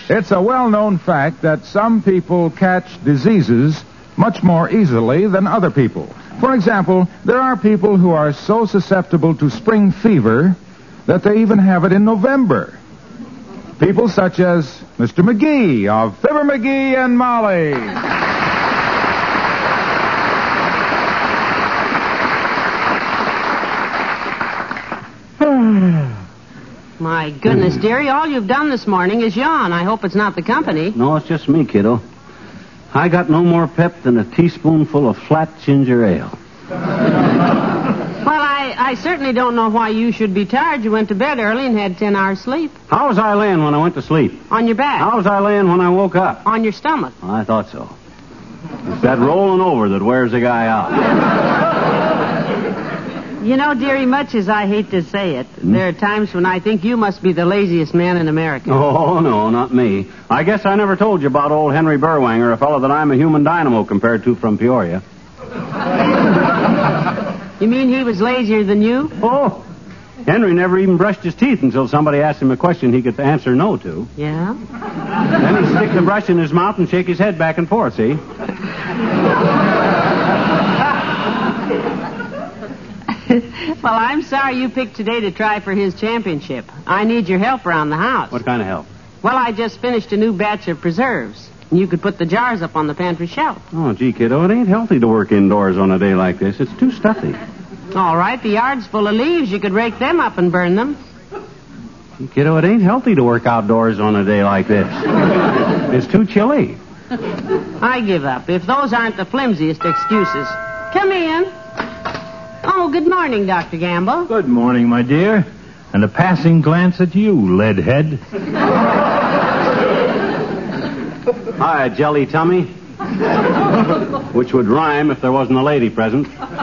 It's a well-known fact that some people catch diseases much more easily than other people. For example, there are people who are so susceptible to spring fever that they even have it in November. People such as Mr. McGee of Fibber McGee and Molly. My goodness, dearie, all you've done this morning is yawn. I hope it's not the company. No, it's just me, kiddo. I got no more pep than a teaspoonful of flat ginger ale. Well, I certainly don't know why you should be tired. You went to bed early and had 10 hours sleep. How was I laying when I went to sleep? On your back. How was I laying when I woke up? On your stomach. I thought so. It's that rolling over that wears a guy out. You know, dearie, much as I hate to say it, there are times when I think you must be the laziest man in America. Oh, no, not me. I guess I never told you about old Henry Burwanger, a fellow that I'm a human dynamo compared to from Peoria. You mean he was lazier than you? Oh, Henry never even brushed his teeth until somebody asked him a question he could answer no to. Yeah? Then he'd stick the brush in his mouth and shake his head back and forth, see? Well, I'm sorry you picked today to try for his championship. I need your help around the house. What kind of help? Well, I just finished a new batch of preserves. You could put the jars up on the pantry shelf. Oh, gee, kiddo, it ain't healthy to work indoors on a day like this. It's too stuffy. All right, the yard's full of leaves. You could rake them up and burn them. Gee, kiddo, it ain't healthy to work outdoors on a day like this. It's too chilly. I give up, if those aren't the flimsiest excuses. Come in. Oh, good morning, Dr. Gamble. Good morning, my dear. And a passing glance at you, leadhead. Hi, jelly tummy. Which would rhyme if there wasn't a lady present.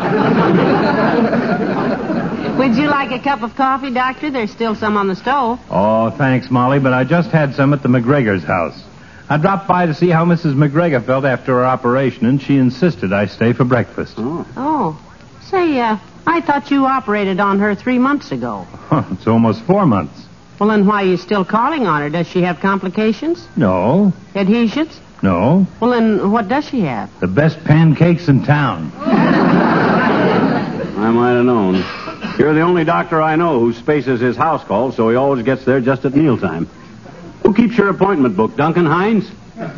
Would you like a cup of coffee, Doctor? There's still some on the stove. Oh, thanks, Molly, but I just had some at the McGregor's house. I dropped by to see how Mrs. McGregor felt after her operation, and she insisted I stay for breakfast. Oh. Say, I thought you operated on her 3 months ago. It's almost 4 months. Well, then why are you still calling on her? Does she have complications? No. Adhesions? No. Well, then what does she have? The best pancakes in town. I might have known. You're the only doctor I know who spaces his house calls, so he always gets there just at mealtime. Who keeps your appointment book, Duncan Hines?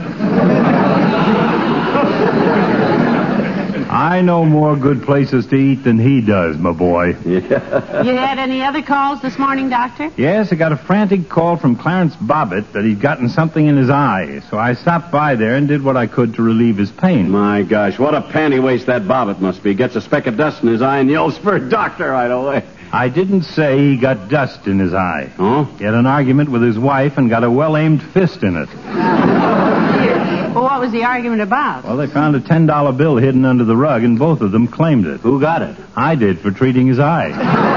I know more good places to eat than he does, my boy. Yeah. You had any other calls this morning, Doctor? Yes, I got a frantic call from Clarence Bobbitt that he'd gotten something in his eye. So I stopped by there and did what I could to relieve his pain. My gosh, what a panty waist that Bobbitt must be. Gets a speck of dust in his eye and yells for a doctor right away. I didn't say he got dust in his eye. Oh? He had an argument with his wife and got a well-aimed fist in it. Well, what was the argument about? Well, they found a $10 bill hidden under the rug, and both of them claimed it. Who got it? I did, for treating his eye.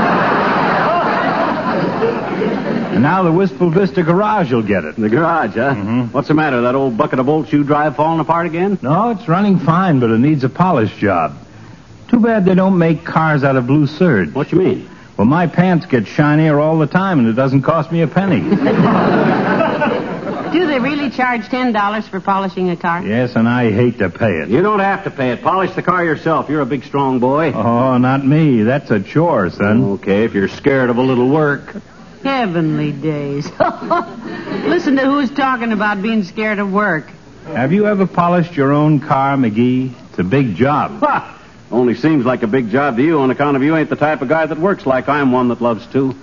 And now the Wistful Vista garage will get it. The garage, huh? Mm-hmm. What's the matter? That old bucket of bolts you drive falling apart again? No, it's running fine, but it needs a polish job. Too bad they don't make cars out of blue serge. What you mean? Well, my pants get shinier all the time, and it doesn't cost me a penny. Do they really charge $10 for polishing a car? Yes, and I hate to pay it. You don't have to pay it. Polish the car yourself. You're a big, strong boy. Oh, not me. That's a chore, son. Okay, if you're scared of a little work. Heavenly days. Listen to who's talking about being scared of work. Have you ever polished your own car, McGee? It's a big job. Ha! Only seems like a big job to you on account of you ain't the type of guy that works like I'm one that loves to.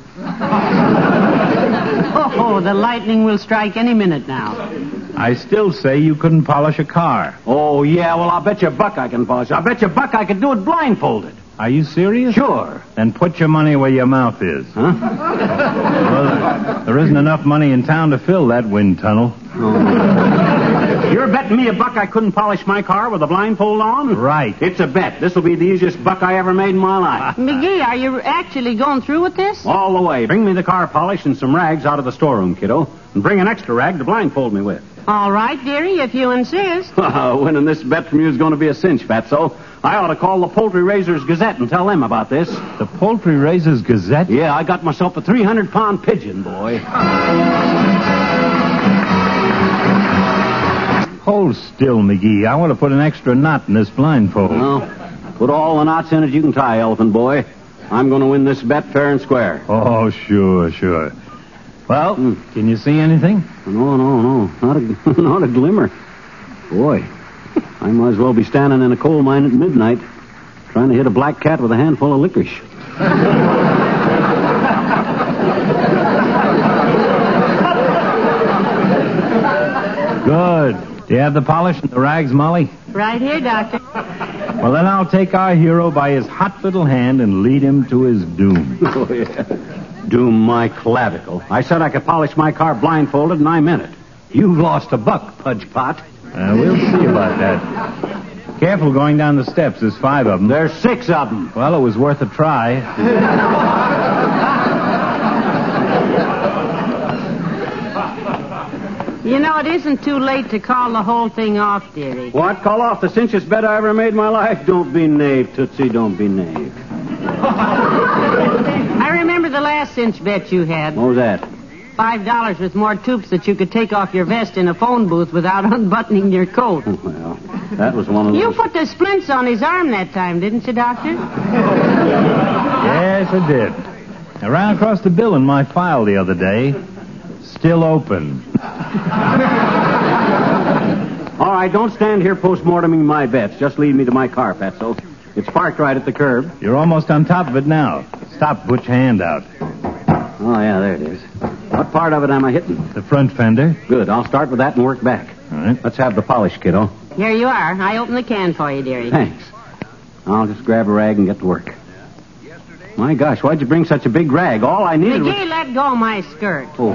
Oh, the lightning will strike any minute now. I still say you couldn't polish a car. Oh, yeah, well, I'll bet you a buck I can polish. I'll bet you a buck I could do it blindfolded. Are you serious? Sure. Then put your money where your mouth is. Huh? Well, there isn't enough money in town to fill that wind tunnel. You're betting me a buck I couldn't polish my car with a blindfold on? Right. It's a bet. This will be the easiest buck I ever made in my life. McGee, are you actually going through with this? All the way. Bring me the car polish and some rags out of the storeroom, kiddo. And bring an extra rag to blindfold me with. All right, dearie, if you insist. Winning this bet from you is going to be a cinch, Fatso. I ought to call the Poultry Raisers Gazette and tell them about this. The Poultry Raisers Gazette? Yeah, I got myself a 300-pound pigeon, boy. Hold still, McGee. I want to put an extra knot in this blindfold. Well, put all the knots in it you can tie, Elephant Boy. I'm going to win this bet fair and square. Oh, sure. Well, can you see anything? No. Not a glimmer. Boy, I might as well be standing in a coal mine at midnight trying to hit a black cat with a handful of licorice. Good. Do you have the polish and the rags, Molly? Right here, Doctor. Well, then I'll take our hero by his hot little hand and lead him to his doom. Oh, yeah. Doom my clavicle. I said I could polish my car blindfolded, and I meant it. You've lost a buck, Pudge Pot. We'll see about that. Careful going down the steps. There's 5 of them. There's 6 of them. Well, it was worth a try. You know, it isn't too late to call the whole thing off, dearie. What? Call off the cinchest bet I ever made in my life? Don't be knave, Tootsie. Don't be knave. I remember the last cinch bet you had. What was that? $5 with more tubes that you could take off your vest in a phone booth without unbuttoning your coat. Well, that was one of those. You put the splints on his arm that time, didn't you, Doctor? Yes, I did. I ran across the bill in my file the other day. Still open. All right, don't stand here post-morteming my bets. Just lead me to my car, Fatso. It's parked right at the curb. You're almost on top of it now. Stop, put your hand out. Oh, yeah, there it is. What part of it am I hitting? The front fender. Good. I'll start with that and work back. All right. Let's have the polish, kiddo. Here you are. I opened the can for you, dearie. Thanks. I'll just grab a rag and get to work. My gosh, why'd you bring such a big rag? All I needed was... McGee, let go of my skirt. Oh.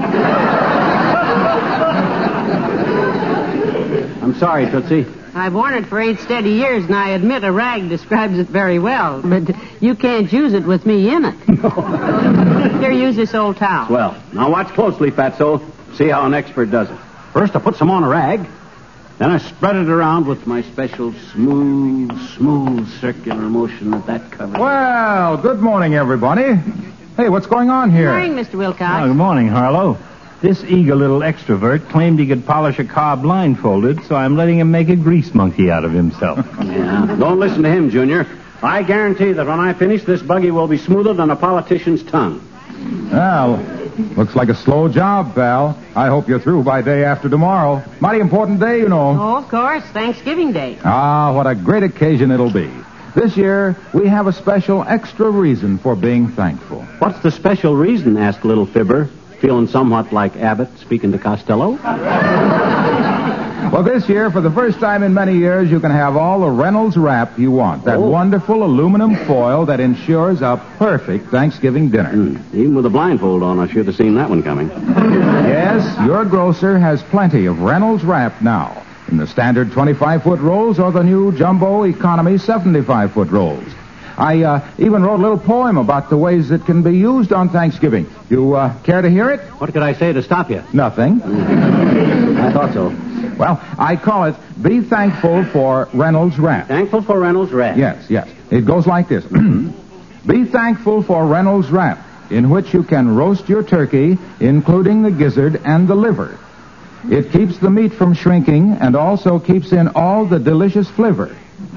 I'm sorry, Tootsie. I've worn it for 8 steady years, and I admit a rag describes it very well. But you can't use it with me in it. Here, use this old towel. Well, now watch closely, Fatso. See how an expert does it. First, I put some on a rag. Then I spread it around with my special smooth circular motion that covers. Well, good morning, everybody. Hey, what's going on here? Good morning, Mr. Wilcox. Oh, good morning, Harlow. This eager little extrovert claimed he could polish a car blindfolded, so I'm letting him make a grease monkey out of himself. Yeah, don't listen to him, Junior. I guarantee that when I finish, this buggy will be smoother than a politician's tongue. Well, looks like a slow job, pal. I hope you're through by day after tomorrow. Mighty important day, you know. Oh, of course. Thanksgiving Day. Ah, what a great occasion it'll be. This year, we have a special extra reason for being thankful. What's the special reason? Asked Little Fibber, feeling somewhat like Abbott speaking to Costello. Well, this year, for the first time in many years, you can have all the Reynolds wrap you want. That wonderful aluminum foil that ensures a perfect Thanksgiving dinner. Even with a blindfold on, I should have seen that one coming. Yes, your grocer has plenty of Reynolds wrap now. In the standard 25-foot rolls or the new jumbo economy 75-foot rolls. I even wrote a little poem about the ways it can be used on Thanksgiving. You care to hear it? What could I say to stop you? Nothing. I thought so. Well, I call it Be Thankful for Reynolds Wrap. Thankful for Reynolds Wrap. Yes. It goes like this. Be thankful for Reynolds Wrap, in which you can roast your turkey, including the gizzard and the liver. It keeps the meat from shrinking and also keeps in all the delicious flavor.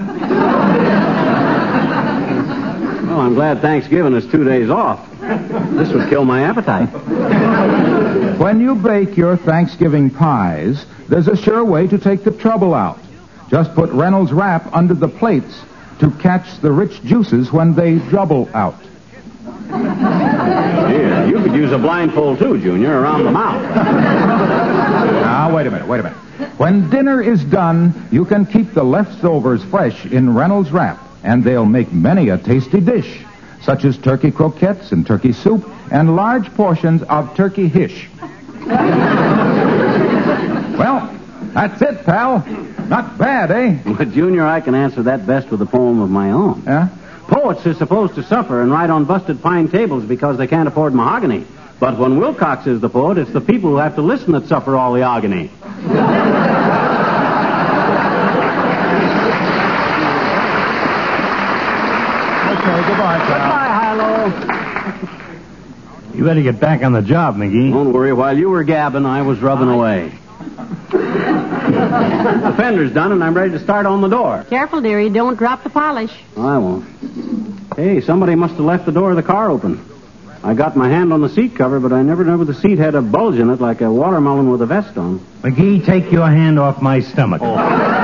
Well, I'm glad Thanksgiving is 2 days off. This would kill my appetite. When you bake your Thanksgiving pies, there's a sure way to take the trouble out. Just put Reynolds Wrap under the plates to catch the rich juices when they dribble out. Yeah, you could use a blindfold too, Junior, around the mouth. Now, wait a minute. When dinner is done, you can keep the leftovers fresh in Reynolds Wrap, and they'll make many a tasty dish, such as turkey croquettes and turkey soup and large portions of turkey hish. Well, that's it, pal. Not bad, eh? But, Junior, I can answer that best with a poem of my own. Yeah? Poets are supposed to suffer and write on busted pine tables because they can't afford mahogany. But when Wilcox is the poet, it's the people who have to listen that suffer all the agony. Okay, goodbye, pal. Goodbye, Hilo. You better get back on the job, McGee. Don't worry. While you were gabbing, I was rubbing away. The fender's done, and I'm ready to start on the door. Careful, dearie. Don't drop the polish. I won't. Hey, somebody must have left the door of the car open. I got my hand on the seat cover, but I never knew the seat had a bulge in it like a watermelon with a vest on. McGee, take your hand off my stomach. Oh.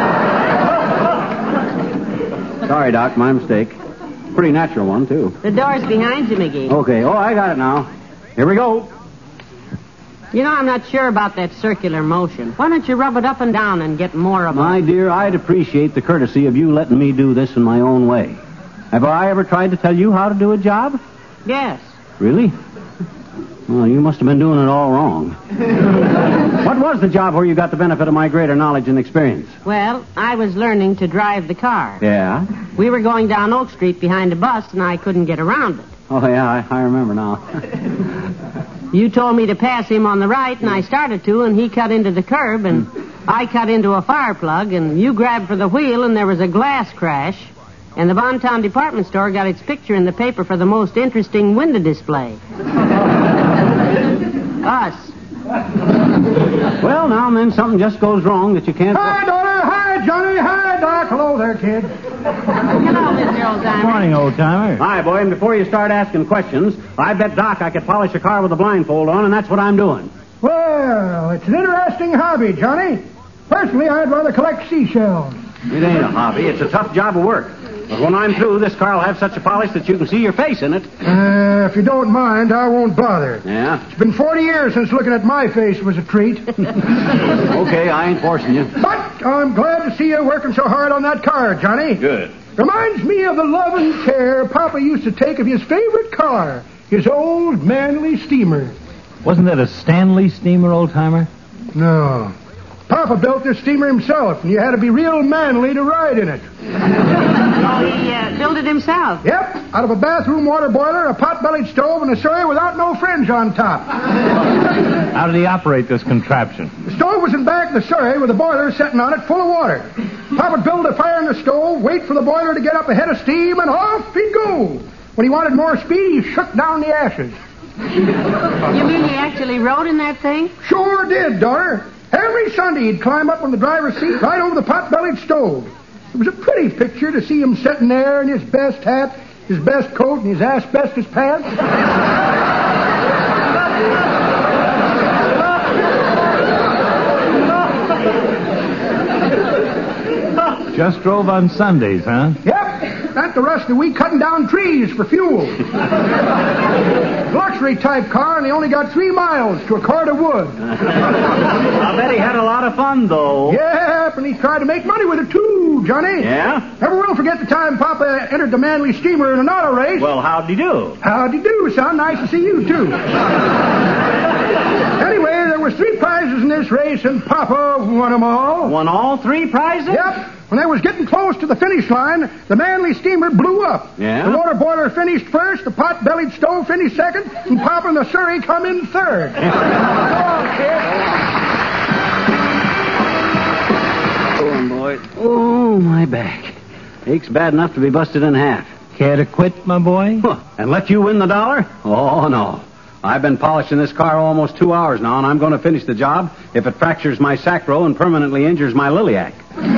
Sorry, Doc, my mistake. Pretty natural one, too. The door's behind you, McGee. Okay, I got it now. Here we go. You know, I'm not sure about that circular motion. Why don't you rub it up and down and get more of it? My dear, I'd appreciate the courtesy of you letting me do this in my own way. Have I ever tried to tell you how to do a job? Yes. Really? Well, you must have been doing it all wrong. What was the job where you got the benefit of my greater knowledge and experience? Well, I was learning to drive the car. Yeah? We were going down Oak Street behind a bus, and I couldn't get around it. Oh, yeah, I remember now. You told me to pass him on the right, and I started to, and he cut into the curb, and I cut into a fire plug, and you grabbed for the wheel, and there was a glass crash. And the Bontown department store got its picture in the paper for the most interesting window display. Us. Well, now and then something just goes wrong that you can't... Hi, daughter. Hi, Johnny. Hi, Doc. Hello there, kid. Hello, Mr. Old-Timer. Morning, old-timer. Hi, boy, and before you start asking questions, I bet Doc I could polish a car with a blindfold on, and that's what I'm doing. Well, it's an interesting hobby, Johnny. Personally, I'd rather collect seashells. It ain't a hobby. It's a tough job of work. But when I'm through, this car will have such a polish that you can see your face in it. If you don't mind, I won't bother. Yeah? It's been 40 years since looking at my face was a treat. Okay, I ain't forcing you. But I'm glad to see you working so hard on that car, Johnny. Good. Reminds me of the love and care Papa used to take of his favorite car, his old manly steamer. Wasn't that a Stanley steamer, old-timer? No. Papa built this steamer himself, and you had to be real manly to ride in it. Oh, he built it himself. Yep, out of a bathroom water boiler, a pot-bellied stove, and a Surrey without no fringe on top. How did he operate this contraption? The stove was in back of the Surrey with the boiler sitting on it full of water. Papa would build a fire in the stove, wait for the boiler to get up a head of steam, and off he'd go. When he wanted more speed, he shook down the ashes. You mean he actually rode in that thing? Sure did, daughter. Every Sunday he'd climb up on the driver's seat right over the pot-bellied stove. It was a pretty picture to see him sitting there in his best hat, his best coat, and his asbestos pants. Just drove on Sundays, huh? Yep. Spent the rest of the week cutting down trees for fuel. Luxury type car, and he only got 3 miles to a cord of wood. I bet he had a lot of fun, though. Yep, and he tried to make money with it, too, Johnny. Yeah? Never will forget the time Papa entered the Manly steamer in an auto race. Well, how'd he do? How'd you do, son? Nice to see you, too. Anyway, there was 3 prizes in this race, and Papa won them all. Won all 3 prizes? Yep. When they was getting close to the finish line, the Manly steamer blew up. Yeah? The water boiler finished first, the pot-bellied stove finished second, and Papa and the Surrey come in third. Oh, boy. Oh, my back. Aches bad enough to be busted in half. Care to quit, my boy? Huh. And let you win the $1? Oh, no. I've been polishing this car almost 2 hours now, and I'm going to finish the job if it fractures my sacro and permanently injures my iliac.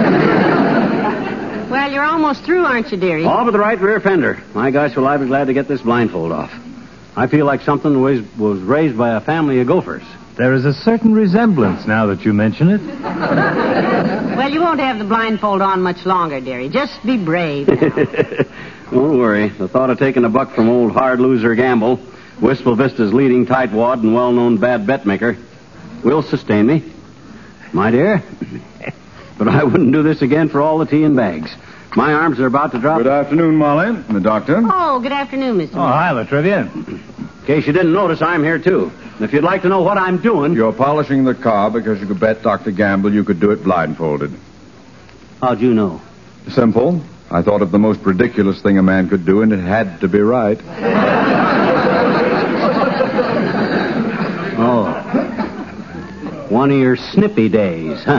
Well, you're almost through, aren't you, dearie? All but the right rear fender. My gosh, will I be glad to get this blindfold off. I feel like something was raised by a family of gophers. There is a certain resemblance now that you mention it. Well, you won't have the blindfold on much longer, dearie. Just be brave. Don't worry. The thought of taking a buck from old hard loser Gamble, Wistful Vista's leading tightwad and well-known bad bet maker, will sustain me. My dear, but I wouldn't do this again for all the tea and bags. My arms are about to drop. Good afternoon, Molly. The doctor. Oh, good afternoon, Mr. Oh, hi, Latrivia. In case you didn't notice, I'm here, too. And if you'd like to know what I'm doing... You're polishing the car because you could bet Dr. Gamble you could do it blindfolded. How'd you know? Simple. I thought of the most ridiculous thing a man could do, and it had to be right. Oh. One of your snippy days, huh?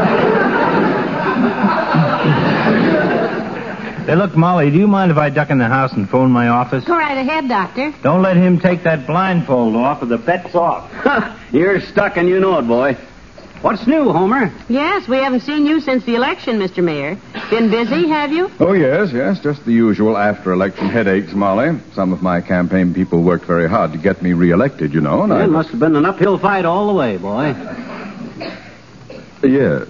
Hey, look, Molly, do you mind if I duck in the house and phone my office? Go right ahead, Doctor. Don't let him take that blindfold off or the bet's off. You're stuck and you know it, boy. What's new, Homer? Yes, we haven't seen you since the election, Mr. Mayor. Been busy, have you? Oh, yes. Just the usual after-election headaches, Molly. Some of my campaign people worked very hard to get me reelected, you know. And It must have been an uphill fight all the way, boy. Yes.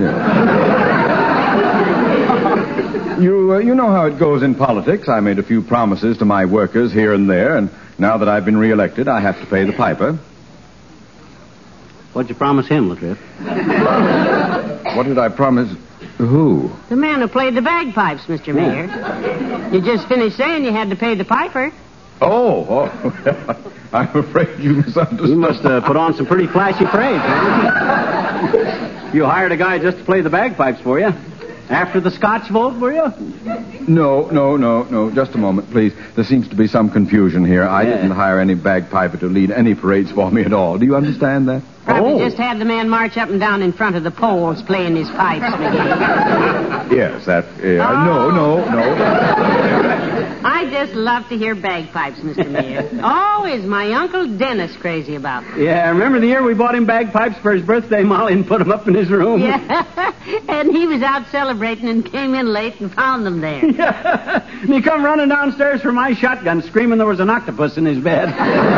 You know how it goes in politics. I made a few promises to my workers here and there, and now that I've been reelected, I have to pay the piper. What'd you promise him, Latrice? What did I promise? Who? The man who played the bagpipes, Mr. Mayor. You just finished saying you had to pay the piper. Oh. I'm afraid you misunderstood. You must have put on some pretty flashy parade. You hired a guy just to play the bagpipes for you. After the Scotch vote, were you? No. Just a moment, please. There seems to be some confusion here. I didn't hire any bagpiper to lead any parades for me at all. Do you understand that? Probably just had the man march up and down in front of the poles playing his pipes, McGee. Yes, that... No. I just love to hear bagpipes, Mr. Mayor. Oh, is my Uncle Dennis crazy about them? Yeah, remember the year we bought him bagpipes for his birthday, Molly, and put them up in his room? Yeah, and he was out celebrating and came in late and found them there. Yeah, and he come running downstairs for my shotgun, screaming there was an octopus in his bed.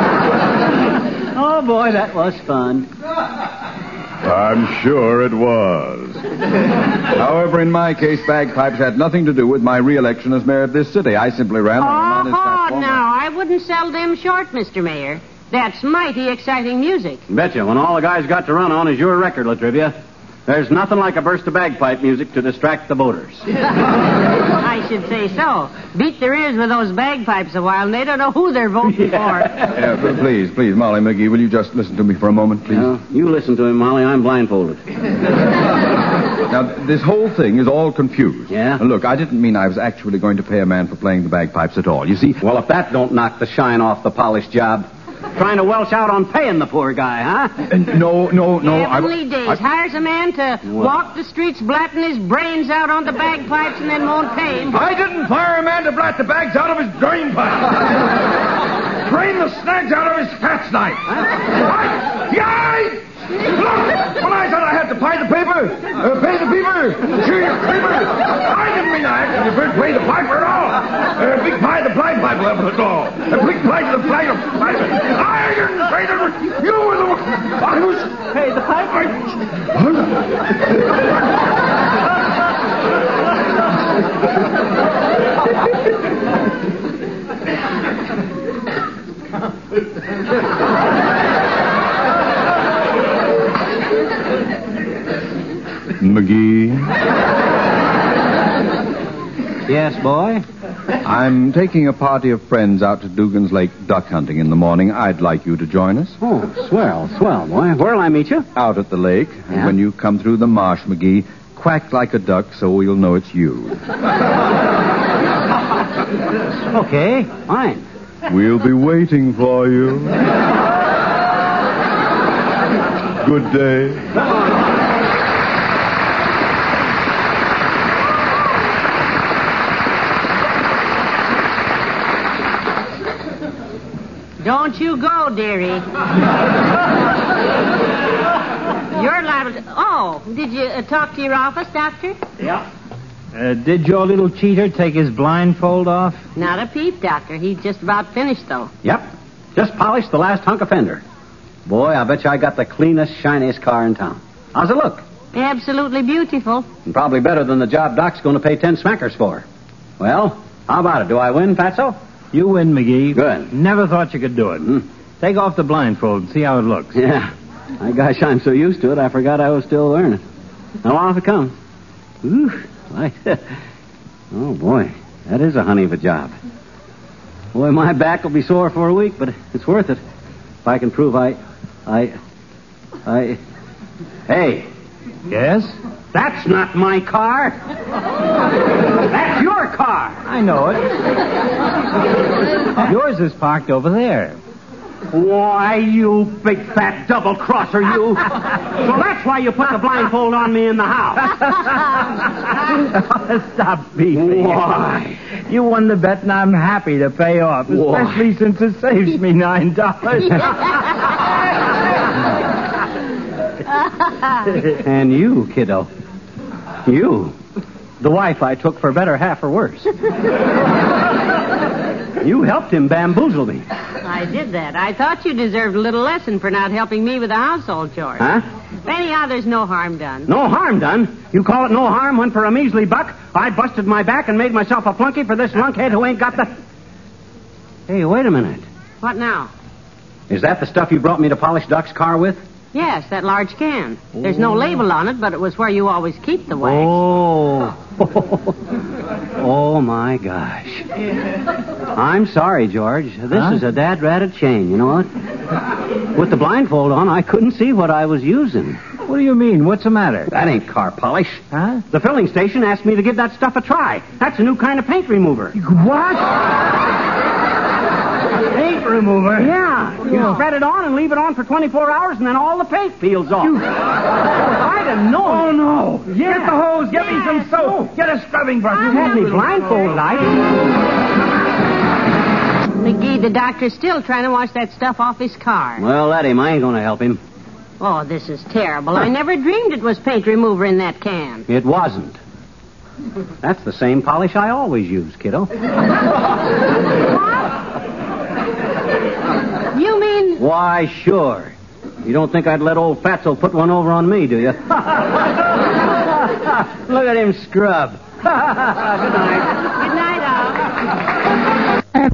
Oh, boy, that was fun. I'm sure it was. However, in my case, bagpipes had nothing to do with my re-election as mayor of this city. I simply ran on his platform. Now, I wouldn't sell them short, Mr. Mayor. That's mighty exciting music. Betcha, when all the guys got to run on is your record, Latrivia. There's nothing like a burst of bagpipe music to distract the voters. I should say so. Beat their ears with those bagpipes a while, and they don't know who they're voting for. Please, Molly McGee, will you just listen to me for a moment, please? No, you listen to him, Molly. I'm blindfolded. Now, this whole thing is all confused. Yeah? Now, look, I didn't mean I was actually going to pay a man for playing the bagpipes at all. You see... Well, if that don't knock the shine off the polished job... Trying to welch out on paying the poor guy, huh? No. Heavenly days. Hires a man to walk the streets blatting his brains out on the bagpipes and then won't pay him. I didn't hire a man to blat the bags out of his drain pipe. Drain the snags out of his fat snipe. Yay! Look! When I said I had to pay the beaver. Gee, I didn't mean I actually did pay the piper at all. Big pie the flag pipe level at all. A big pie to the flag of piper. I didn't pay the... You were the one... I was... Hey, the piper... McGee? Yes, boy? I'm taking a party of friends out to Dugan's Lake duck hunting in the morning. I'd like you to join us. Oh, swell, boy. Where'll I meet you? Out at the lake. Yeah? And when you come through the marsh, McGee, quack like a duck so we'll know it's you. Okay, fine. We'll be waiting for you. Good day. Don't you go, dearie. You're liable to... Oh, did you talk to your office, Doctor? Yeah. Did your little cheater take his blindfold off? Not a peep, Doctor. He's just about finished, though. Yep. Just polished the last hunk of fender. Boy, I bet you I got the cleanest, shiniest car in town. How's it look? Absolutely beautiful. And probably better than the job Doc's going to pay 10 smackers for. Well, how about it? Do I win, Fatso? You win, McGee. Good. Never thought you could do it. Take off the blindfold and see how it looks. Yeah. My gosh, I'm so used to it, I forgot I was still learning. Now, off it comes. Ooh, oh, boy. That is a honey of a job. Boy, my back will be sore for a week, but it's worth it. If I can prove Hey. Yes? That's not my car. That's your car. I know it. Yours is parked over there. Why, you big fat double-crosser, you. So that's why you put the blindfold on me in the house. Stop beefing. Why? You won the bet, and I'm happy to pay off, especially since it saves me $9. And you, kiddo. You. The wife I took for better, half, or worse. You helped him bamboozle me. I did that. I thought you deserved a little lesson for not helping me with the household chores. Huh? Anyhow, there's no harm done. No harm done? You call it no harm when for a measly buck I busted my back and made myself a flunky for this lunkhead who ain't got the... Hey, wait a minute. What now? Is that the stuff you brought me to polish Doc's car with? Yes, that large can. There's no label on it, but it was where you always keep the wax. Oh. Oh, my gosh. I'm sorry, George. This is a dad-ratted chain, you know what? With the blindfold on, I couldn't see what I was using. What do you mean? What's the matter? That ain't car polish. Huh? The filling station asked me to give that stuff a try. That's a new kind of paint remover. What? Paint remover? Yeah. You spread it on and leave it on for 24 hours, and then all the paint peels off. I'd have known. Oh, no. Yeah. Get the hose. Get me some soap. Get a scrubbing brush. You had me blindfolded, McGee, the doctor's still trying to wash that stuff off his car. Well, let him. I ain't going to help him. Oh, this is terrible. I never dreamed it was paint remover in that can. It wasn't. That's the same polish I always use, kiddo. What? You mean... Why, sure. You don't think I'd let old Fatso put one over on me, do you? Look at him scrub. Good night. Good night, Al.